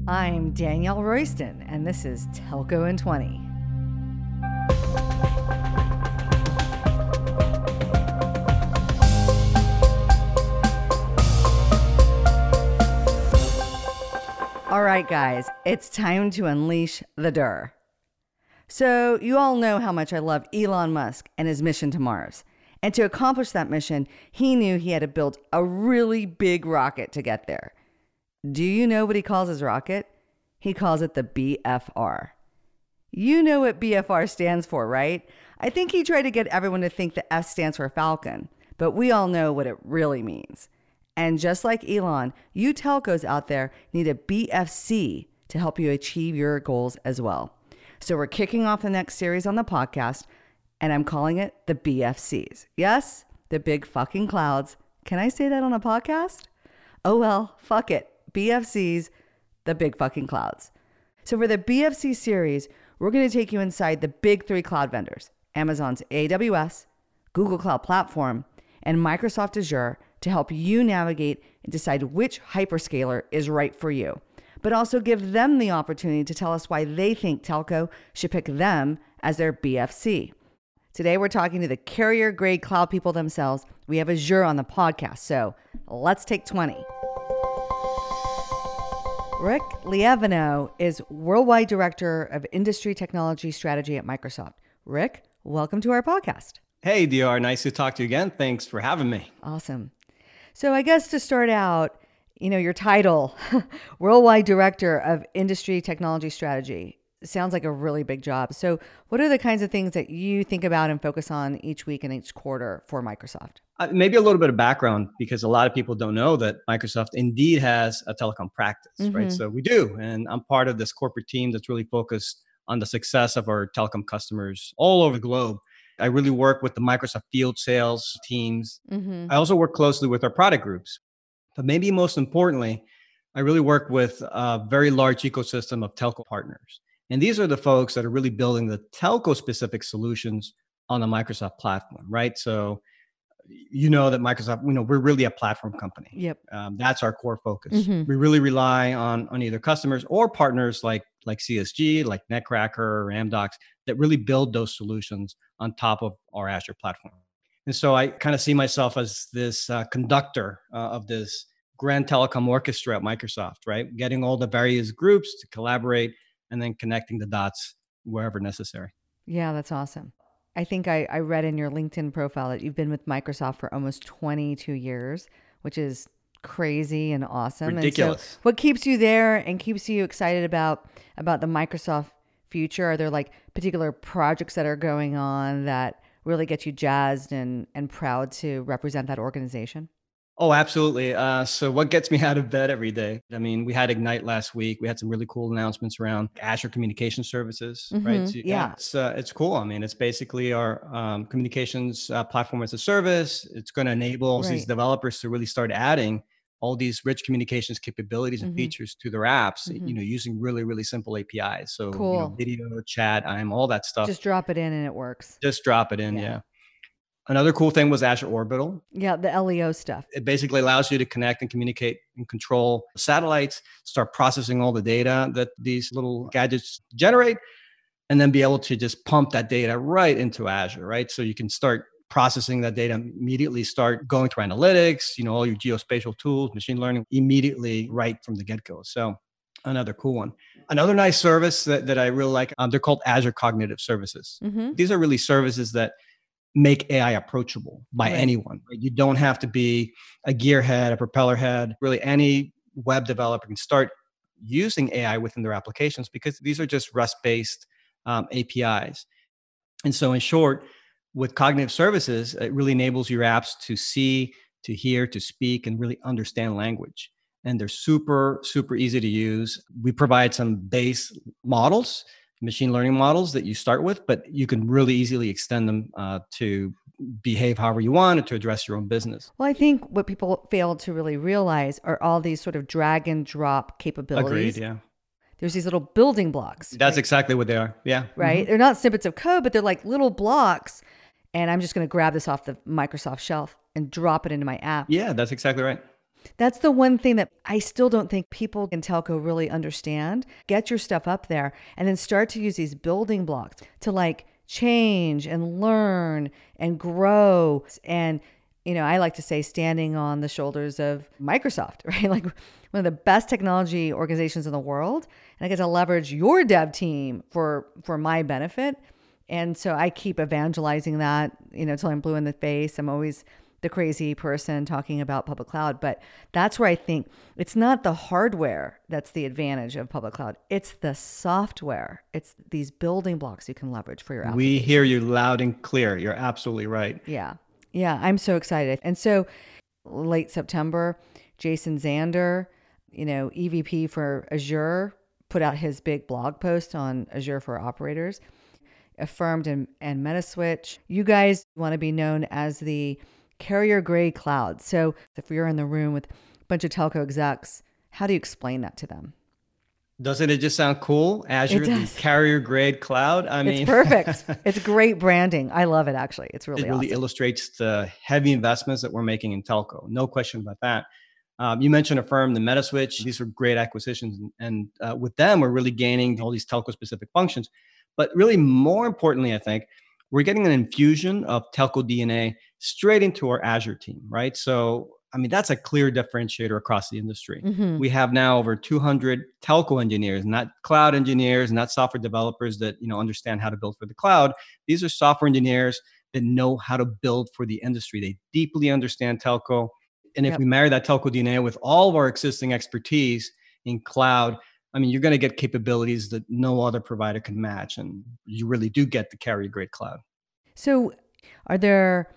I'm Danielle Royston, and this is Telco in 20. All right, guys, it's time to unleash the Dur. So you all know how much I love Elon Musk and his mission to Mars. And to accomplish that mission, he knew he had to build a really big rocket to get there. Do you know what he calls his rocket? He calls it the BFR. You know what BFR stands for, right? I think he tried to get everyone to think the F stands for Falcon, but we all know what it really means. And just like Elon, you telcos out there need a BFC to help you achieve your goals as well. So we're kicking off the next series on the podcast, and I'm calling it the BFCs. Yes, the big fucking clouds. Can I say that on a podcast? Oh well, fuck it. BFCs, the big fucking clouds. So for the BFC series, we're going to take you inside the big three cloud vendors, Amazon's AWS, Google Cloud Platform, and Microsoft Azure, to help you navigate and decide which hyperscaler is right for you, but also give them the opportunity to tell us why they think telco should pick them as their BFC. Today, we're talking to the carrier-grade cloud people themselves. We have Azure on the podcast, so let's take 20. Rick Lievino is Worldwide Director of Industry Technology Strategy at Microsoft. Rick, welcome to our podcast. Hey, DR. Nice to talk to you again. Thanks for having me. Awesome. So I guess to start out, your title, Worldwide Director of Industry Technology Strategy, sounds like a really big job. So what are the kinds of things that you think about and focus on each week and each quarter for Microsoft? Maybe a little bit of background, because a lot of people don't know that Microsoft indeed has a telecom practice, right? So we do. And I'm part of this corporate team that's really focused on the success of our telecom customers all over the globe. I really work with the Microsoft field sales teams. I also work closely with our product groups. But maybe most importantly, I really work with a very large ecosystem of telco partners. And these are the folks that are really building the telco-specific solutions on the Microsoft platform, right? So you know that Microsoft, we're really a platform company. Yep. That's our core focus. We really rely on either customers or partners like CSG, like Netcracker or Amdocs, that really build those solutions on top of our Azure platform. And so I kind of see myself as this conductor of this grand telecom orchestra at Microsoft, right? Getting all the various groups to collaborate and then connecting the dots wherever necessary. Yeah, that's awesome. I think I read in your LinkedIn profile that you've been with Microsoft for almost 22 years, which is crazy and awesome. Ridiculous. And so what keeps you there and keeps you excited about the Microsoft future? Are there like particular projects that are going on that really get you jazzed and proud to represent that organization? Oh, absolutely. So what gets me out of bed every day? I mean, we had Ignite last week. We had some really cool announcements around Azure Communication Services, right? So, yeah. It's cool. I mean, it's basically our communications platform as a service. It's going to enable these developers to really start adding all these rich communications capabilities and features to their apps, using really, really simple APIs. So, cool. Video, chat, all that stuff. Just drop it in and it works. Just drop it in, yeah. Another cool thing was Azure Orbital. Yeah, the LEO stuff. It basically allows you to connect and communicate and control satellites, start processing all the data that these little gadgets generate, and then be able to just pump that data right into Azure, right? So you can start processing that data immediately, start going through analytics, all your geospatial tools, machine learning immediately right from the get-go. So another cool one. Another nice service that I really like, they're called Azure Cognitive Services. These are really services that make AI approachable by anyone. Right? You don't have to be a gearhead, a propeller head. Really, any web developer can start using AI within their applications, because these are just REST-based APIs. And so in short, with cognitive services, it really enables your apps to see, to hear, to speak, and really understand language. And they're super, super easy to use. We provide some base models, machine learning models that you start with, but you can really easily extend them to behave however you want and to address your own business. Well, I think what people fail to really realize are all these sort of drag and drop capabilities. Agreed, yeah. There's these little building blocks. That's exactly what they are, yeah. Right? They're not snippets of code, but they're like little blocks. And I'm just going to grab this off the Microsoft shelf and drop it into my app. Yeah, that's exactly right. That's the one thing that I still don't think people in telco really understand. Get your stuff up there and then start to use these building blocks to like change and learn and grow. And, I like to say standing on the shoulders of Microsoft, right? Like one of the best technology organizations in the world. And I get to leverage your dev team for my benefit. And so I keep evangelizing that, till I'm blue in the face. I'm always the crazy person talking about public cloud, but that's where I think it's not the hardware that's the advantage of public cloud. It's the software. It's these building blocks you can leverage for your application. We hear you loud and clear. You're absolutely right. Yeah. I'm so excited. And so late September, Jason Zander, EVP for Azure, put out his big blog post on Azure for Operators, Affirmed and Metaswitch. You guys want to be known as the carrier grade cloud. So if you're in the room with a bunch of telco execs, how do you explain that to them? Doesn't it just sound cool? Azure, the carrier grade cloud. I mean, it's perfect. It's great branding. I love it. Actually, it's really awesome. Illustrates the heavy investments that we're making in telco. No question about that. You mentioned Affirm, the Metaswitch. These are great acquisitions. And with them, we're really gaining all these telco specific functions. But really more importantly, I think, we're getting an infusion of telco DNA straight into our Azure team, right? So, that's a clear differentiator across the industry. Mm-hmm. We have now over 200 telco engineers, not cloud engineers, not software developers that, understand how to build for the cloud. These are software engineers that know how to build for the industry. They deeply understand telco. And if we marry that telco DNA with all of our existing expertise in cloud, you're going to get capabilities that no other provider can match. And you really do get the carrier grade cloud. So are there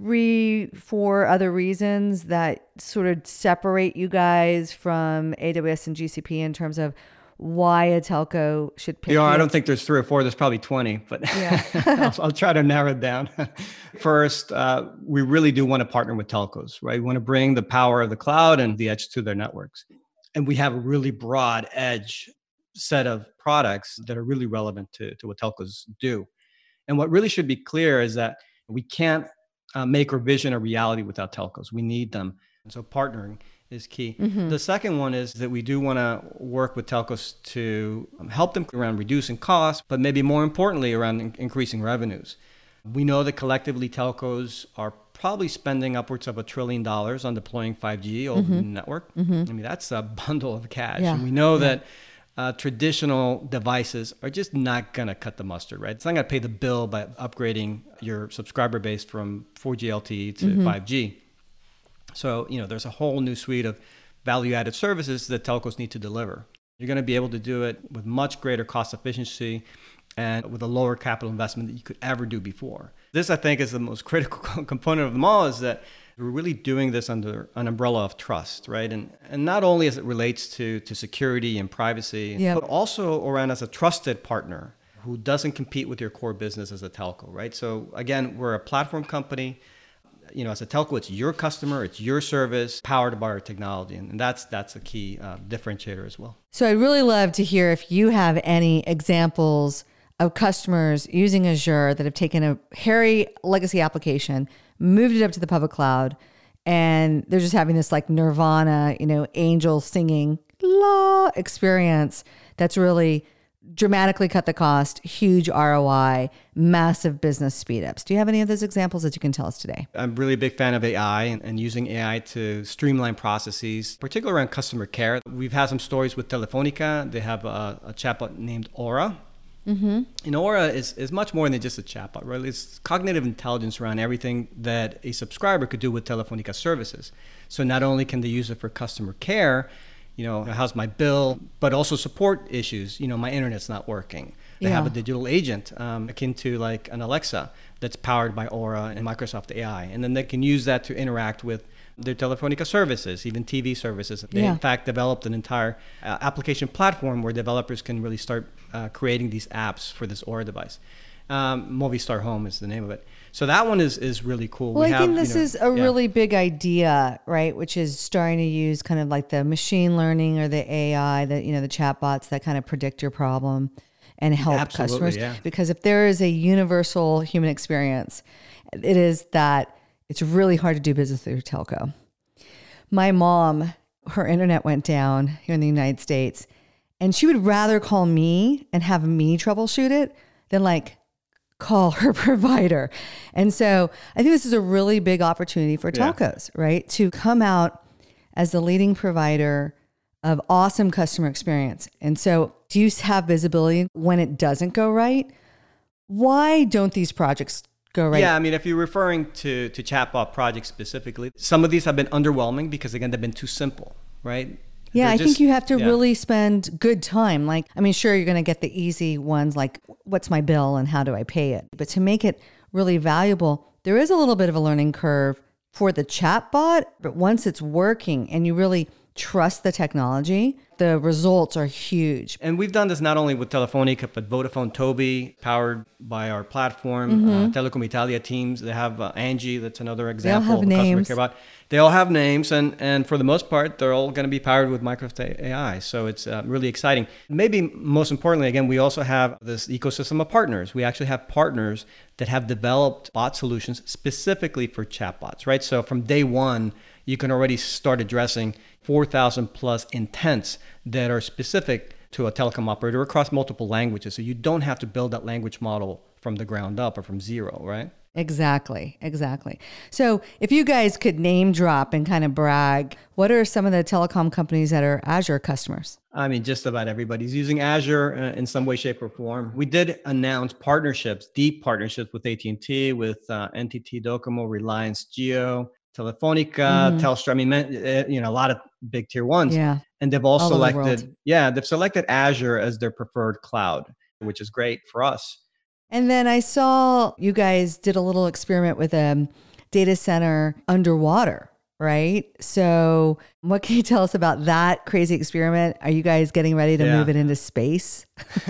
3-4 other reasons that sort of separate you guys from AWS and GCP in terms of why a telco should pick you? I don't think there's 3 or 4. There's probably 20, but I'll try to narrow it down. First, we really do want to partner with telcos, right? We want to bring the power of the cloud and the edge to their networks. And we have a really broad edge set of products that are really relevant to what telcos do. And what really should be clear is that we can't make our vision a reality without telcos. We need them. And so partnering is key. Mm-hmm. The second one is that we do want to work with telcos to help them around reducing costs, but maybe more importantly around increasing revenues. We know that collectively telcos are probably spending upwards of $1 trillion on deploying 5G over the network. Mm-hmm. That's a bundle of cash. Yeah. And we know that traditional devices are just not going to cut the mustard, right? It's not going to pay the bill by upgrading your subscriber base from 4G LTE to 5G. So, there's a whole new suite of value-added services that telcos need to deliver. You're going to be able to do it with much greater cost efficiency and with a lower capital investment that you could ever do before. This, I think, is the most critical component of them all, is that we're really doing this under an umbrella of trust, right? And not only as it relates to security and privacy, but also around as a trusted partner who doesn't compete with your core business as a telco, right? So again, we're a platform company. As a telco, it's your customer, it's your service, powered by our technology. And that's a key differentiator as well. So I'd really love to hear if you have any examples of customers using Azure that have taken a hairy legacy application, moved it up to the public cloud, and they're just having this like nirvana, angel singing la experience that's really dramatically cut the cost, huge ROI, massive business speed ups. Do you have any of those examples that you can tell us today? I'm really a big fan of AI and using AI to streamline processes, particularly around customer care. We've had some stories with Telefonica. They have a chatbot named Aura. Mm-hmm. And Aura is much more than just a chatbot, right? It's cognitive intelligence around everything that a subscriber could do with Telefonica services. So not only can they use it for customer care, how's my bill, but also support issues. My internet's not working. They have a digital agent akin to like an Alexa that's powered by Aura and Microsoft AI. And then they can use that to interact with their Telefonica services, even TV services. They in fact developed an entire application platform where developers can really start creating these apps for this Aura device. Movistar Home is the name of it. So that one is really cool. Well, I think this is a really big idea, right? Which is starting to use kind of like the machine learning or the AI, the chatbots that kind of predict your problem and help customers. Yeah. Because if there is a universal human experience, it is that it's really hard to do business through telco. My mom, her internet went down here in the United States, and she would rather call me and have me troubleshoot it than like call her provider. And so I think this is a really big opportunity for telcos, right? To come out as the leading provider of awesome customer experience. And so do you have visibility when it doesn't go right? Why don't these projects go right? Yeah, I mean, if you're referring to chatbot projects specifically, some of these have been underwhelming because, again, they've been too simple, right? Yeah, I think you have to really spend good time. Like, I mean, sure, you're going to get the easy ones like, what's my bill and how do I pay it? But to make it really valuable, there is a little bit of a learning curve for the chatbot. But once it's working and you really trust the technology, the results are huge. And we've done this not only with Telefonica, but Vodafone Tobi, powered by our platform, Telecom Italia teams. They have Angie, that's another example of a customer care bot. They all have names, and for the most part, they're all going to be powered with Microsoft AI. So it's really exciting. Maybe most importantly, again, we also have this ecosystem of partners. We actually have partners that have developed bot solutions specifically for chatbots, right? So from day one, you can already start addressing 4,000 plus intents that are specific to a telecom operator across multiple languages. So you don't have to build that language model from the ground up or from zero, right? Exactly. So if you guys could name drop and kind of brag, what are some of the telecom companies that are Azure customers? I mean, just about everybody's using Azure in some way, shape, or form. We did announce partnerships, deep partnerships with AT&T, with NTT Docomo, Reliance Jio, Telefonica, Telstra. I mean, a lot of big tier ones. Yeah. And they've all selected, they've selected Azure as their preferred cloud, which is great for us. And then I saw you guys did a little experiment with a data center underwater, right? So what can you tell us about that crazy experiment? Are you guys getting ready to move it into space?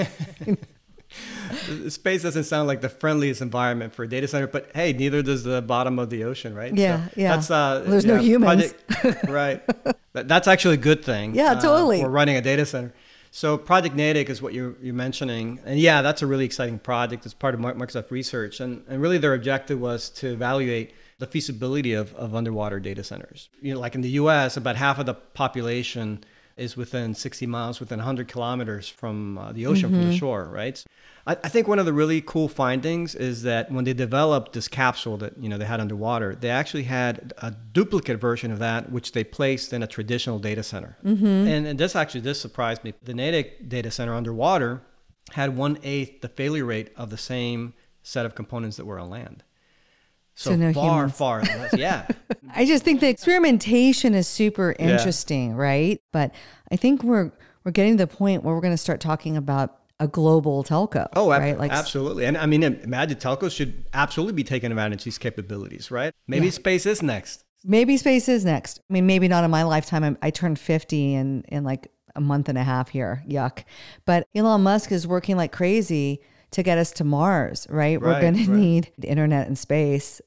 Space doesn't sound like the friendliest environment for a data center, but hey, neither does the bottom of the ocean, right? Yeah, so there's no humans. Right. That's actually a good thing. Yeah, totally. For running a data center. So Project Natick is what you're mentioning. And yeah, that's a really exciting project. It's part of Microsoft Research. And really their objective was to evaluate the feasibility of underwater data centers. Like in the US, about half of the population is within 60 miles, within 100 kilometers from the ocean, from the shore, right? I think one of the really cool findings is that when they developed this capsule that they had underwater, they actually had a duplicate version of that, which they placed in a traditional data center. And this surprised me. The Natick data center underwater had 1/8 the failure rate of the same set of components that were on land. So no far less. Yeah. I just think the experimentation is super interesting, right? But I think we're getting to the point where we're going to start talking about a global telco. Oh, right? Absolutely. And I mean, imagine telcos should absolutely be taking advantage of these capabilities, right? Maybe space is next. Maybe space is next. I mean, maybe not in my lifetime. I turned 50 in like a month and a half here. Yuck. But Elon Musk is working like crazy to get us to Mars, right? We're going to need the internet and space.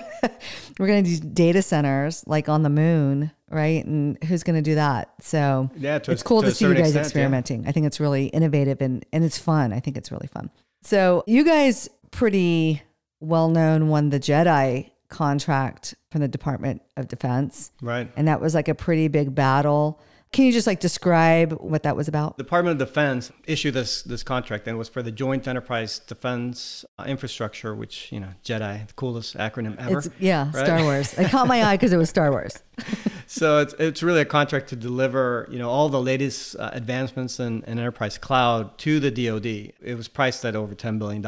We're going to need data centers like on the moon, right? And who's going to do that? So it's cool to see you guys experimenting. I think it's really innovative and it's fun. I think it's really fun. So you guys pretty well-known won the JEDI contract from the Department of Defense. Right. And that was like a pretty big battle. Can you just describe what that was about? The Department of Defense issued this contract, and it was for the Joint Enterprise Defense Infrastructure, which, JEDI, the coolest acronym ever. Right? Star Wars. It caught my eye because it was Star Wars. So it's really a contract to deliver, all the latest advancements in enterprise cloud to the DoD. It was priced at over $10 billion.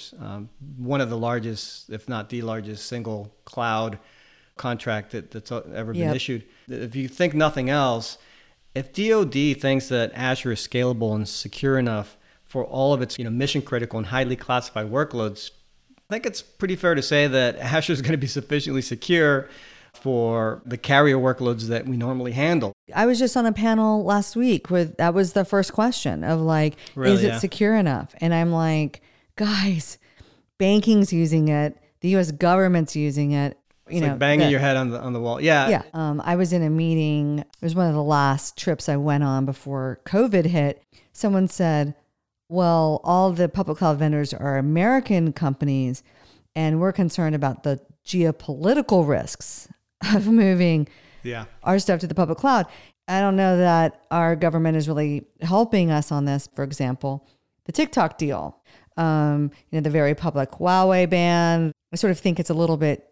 One of the largest, if not the largest, single cloud contract that's ever been issued. If you think nothing else, if DoD thinks that Azure is scalable and secure enough for all of its mission critical and highly classified workloads, I think it's pretty fair to say that Azure is going to be sufficiently secure for the carrier workloads that we normally handle. I was just on a panel last week where that was the first question of is it secure enough? And I'm like, guys, banking's using it. The US government's using it. It's like banging your head on the wall. Yeah. Yeah. I was in a meeting. It was one of the last trips I went on before COVID hit. Someone said, well, all the public cloud vendors are American companies, and we're concerned about the geopolitical risks of moving our stuff to the public cloud. I don't know that our government is really helping us on this. For example, the TikTok deal, the very public Huawei ban. I sort of think it's a little bit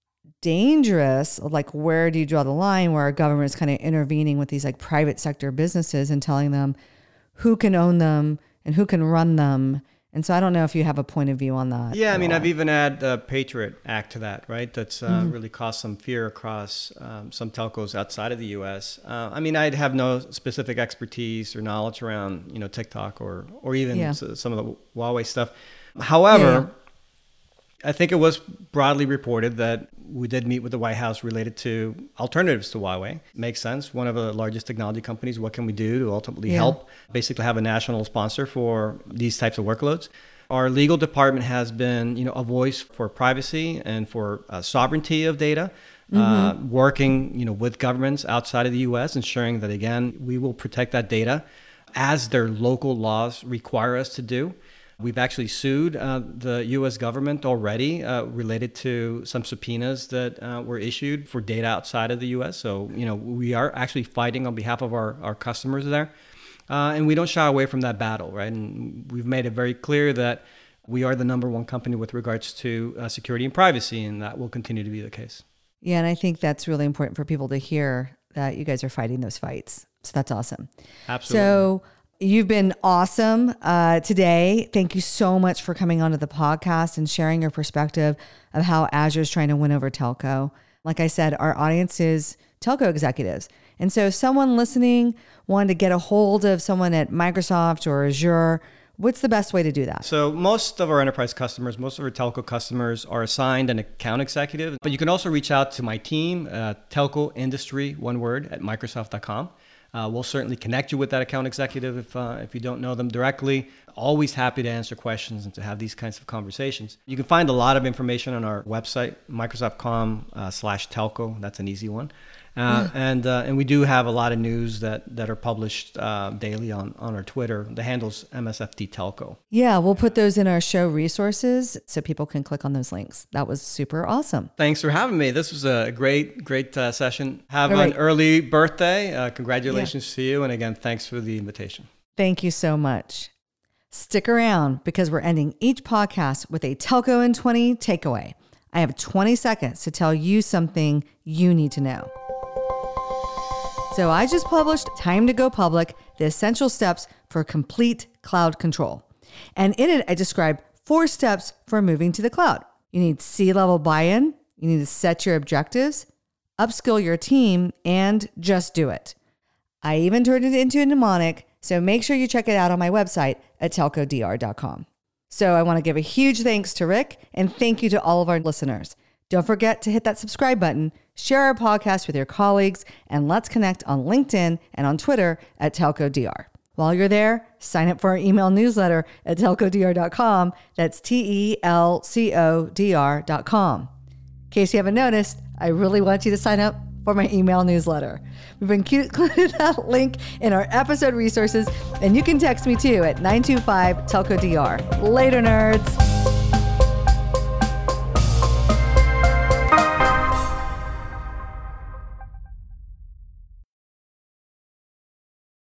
dangerous. Like, where do you draw the line where our government is kind of intervening with these like private sector businesses and telling them who can own them and who can run them? And so I don't know if you have a point of view on that. Yeah, I mean, I've even added the Patriot Act to that, right? That's really caused some fear across some telcos outside of the U.S. I mean, I'd have no specific expertise or knowledge around, TikTok or even some of the Huawei stuff. However, I think it was broadly reported that we did meet with the White House related to alternatives to Huawei. Makes sense. One of the largest technology companies. What can we do to ultimately help basically have a national sponsor for these types of workloads? Our legal department has been, a voice for privacy and for sovereignty of data, working, with governments outside of the U.S., ensuring that, again, we will protect that data as their local laws require us to do. We've actually sued the U.S. government already related to some subpoenas that were issued for data outside of the U.S. So, we are actually fighting on behalf of our customers there. And we don't shy away from that battle, right? And we've made it very clear that we are the number one company with regards to security and privacy, and that will continue to be the case. Yeah, and I think that's really important for people to hear that you guys are fighting those fights. So that's awesome. Absolutely. So you've been awesome today. Thank you so much for coming onto the podcast and sharing your perspective of how Azure is trying to win over telco. Like I said, our audience is telco executives. And so if someone listening wanted to get a hold of someone at Microsoft or Azure, what's the best way to do that? So most of our enterprise customers, most of our telco customers are assigned an account executive, but you can also reach out to my team, telco industry, one word, at Microsoft.com. We'll certainly connect you with that account executive if you don't know them directly. Always happy to answer questions and to have these kinds of conversations. You can find a lot of information on our website, Microsoft.com/telco. That's an easy one. And we do have a lot of news that are published daily on our Twitter. The handle's MSFT Telco. Yeah, we'll put those in our show resources so people can click on those links. That was super awesome. Thanks for having me. This was a great session. Have an early birthday. Congratulations to you. And again, thanks for the invitation. Thank you so much. Stick around because we're ending each podcast with a Telco in 20 takeaway. I have 20 seconds to tell you something you need to know. So I just published Time to Go Public, the essential steps for complete cloud control. And in it, I describe 4 steps for moving to the cloud. You need C-level buy-in, you need to set your objectives, upskill your team, and just do it. I even turned it into a mnemonic, so make sure you check it out on my website at telcodr.com. So I want to give a huge thanks to Rick, and thank you to all of our listeners. Don't forget to hit that subscribe button, share our podcast with your colleagues, and let's connect on LinkedIn and on Twitter at TelcoDR. While you're there, sign up for our email newsletter at telcodr.com. That's TELCODR.com. In case you haven't noticed, I really want you to sign up for my email newsletter. We've included that link in our episode resources, and you can text me too at 925-TELCODR. Later, nerds.